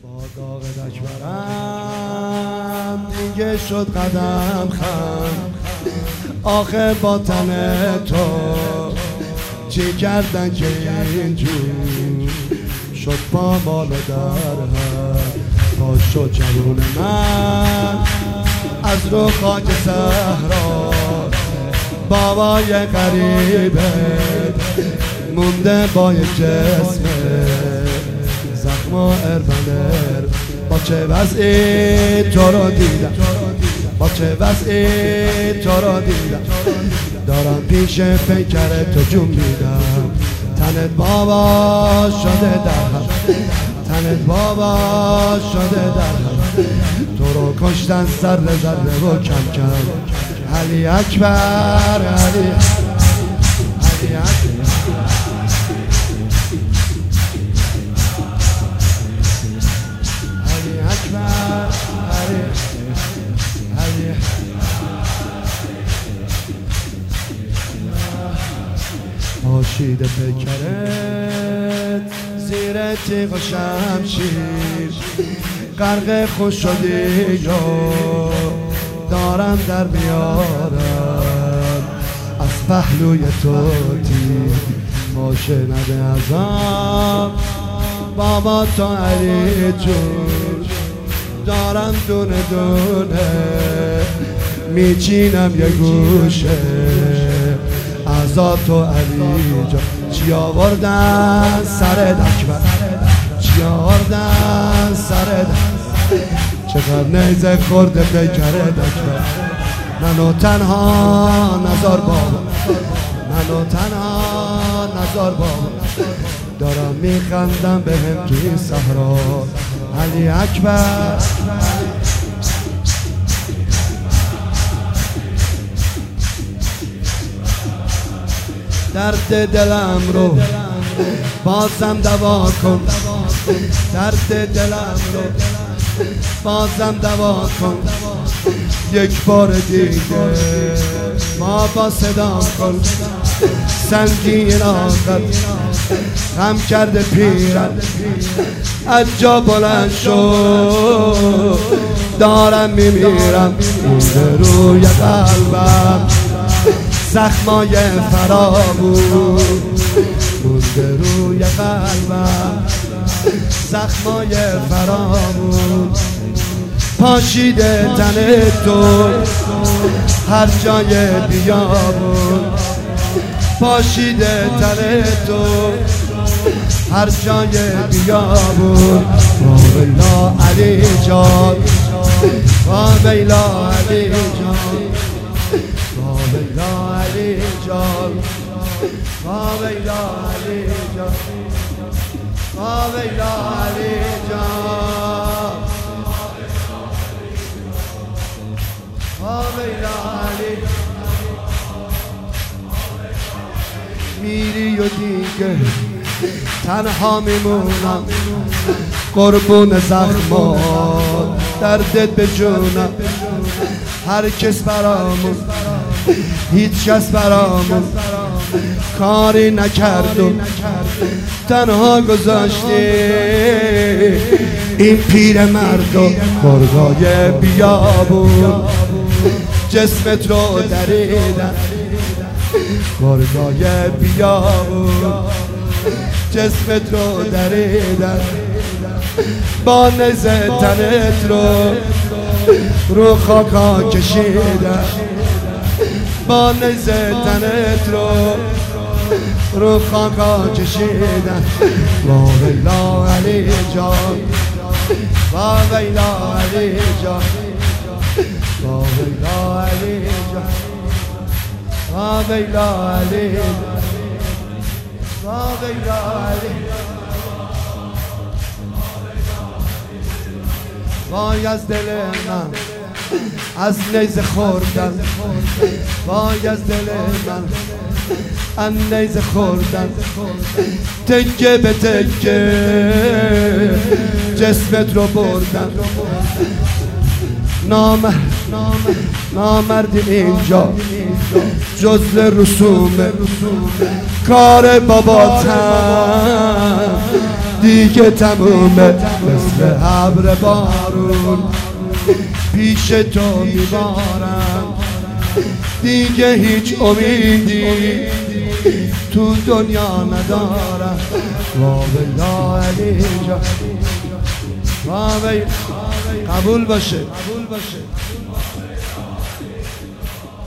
با داغ دکبرم دیگه شد قدم خم. آخه با تن تو چی کردن که اینجور شد با مال و درهم. تا شد جوون من از رو خاک صحرا، بابای غریبه مونده با یک جسم زخم و اربنر. با چه وضعی تو رو دیدم، با چه وضعی تو رو دیدم، دارم پیش پیکر تو جون میدم. تنت بابا شده درهم، تنت بابا شده درهم. تو رو کشتن ذره ذره و کم کم. علی اکبر، علی اکبر، علی اکبر، علی پاشید پیکرت زیر تیغ و شمشیر، غرق خوش شدی یا دارم در بیارم از پهلوی تو تیر. باشه نده ازم بابا تو علی جون، دارم دونه دونه میچینم یه گوشه ازا تو علی جان. چی آوردن سر دکبر، چی آوردن سر دکبر، چقدر نیزه خورده پیکر دکبر. منو تنها نزار بابا، منو تنها نزار بابا، دارم میخندم بهم توی این صحرا. علی اکبر، درد دلم رو بازم دوا کن، درد دلم رو بازم دوا کن. یک بار دیگه بابا صدام کن. سنگین آخر غم کرده پیرم، از جا بلند شد دارم میمیرم. مونده روی قلبم زخمای فرامون، مونده روی قلبم زخمای فرامون. پاشیده تن تو هر جای بیابون، پاشیده تن تو هر جای بیابون. واویلا علی جان، واویلا علی جان، واویلا علی جان، واویلا علی جان، واویلا علی جان، واویلا علی. میری و دیگه تنها میمونم، قربون زخمات دردت به جونم. هر کس برامون، هیچ کس برامون کاری نکرد و تنها گذاشتی این پیر مرد و مرغای بیابون. جسمت رو دریدن مرغای بیابون، جسمت رو دریدن. با نیزه تنت رو خاکا کشیدن، با نیزه تنت رو خاکا کشیدن. واویلا علی جان، واویلا علی جان، واویلا علی جان، واویلا علی جان، واویلا علی. وای از دل من از نیزه خوردن، وای از دل من از نیزه خوردن. تکه به تکه جسمت رو بردن. نامردی اینجا جزء رسوم کار باباتم. دیگه تمومه مثل ابر بارون پیش تو میبارم دیگه هیچ امیدی تو دنیا ندارم واویلا علی جان قبول باشه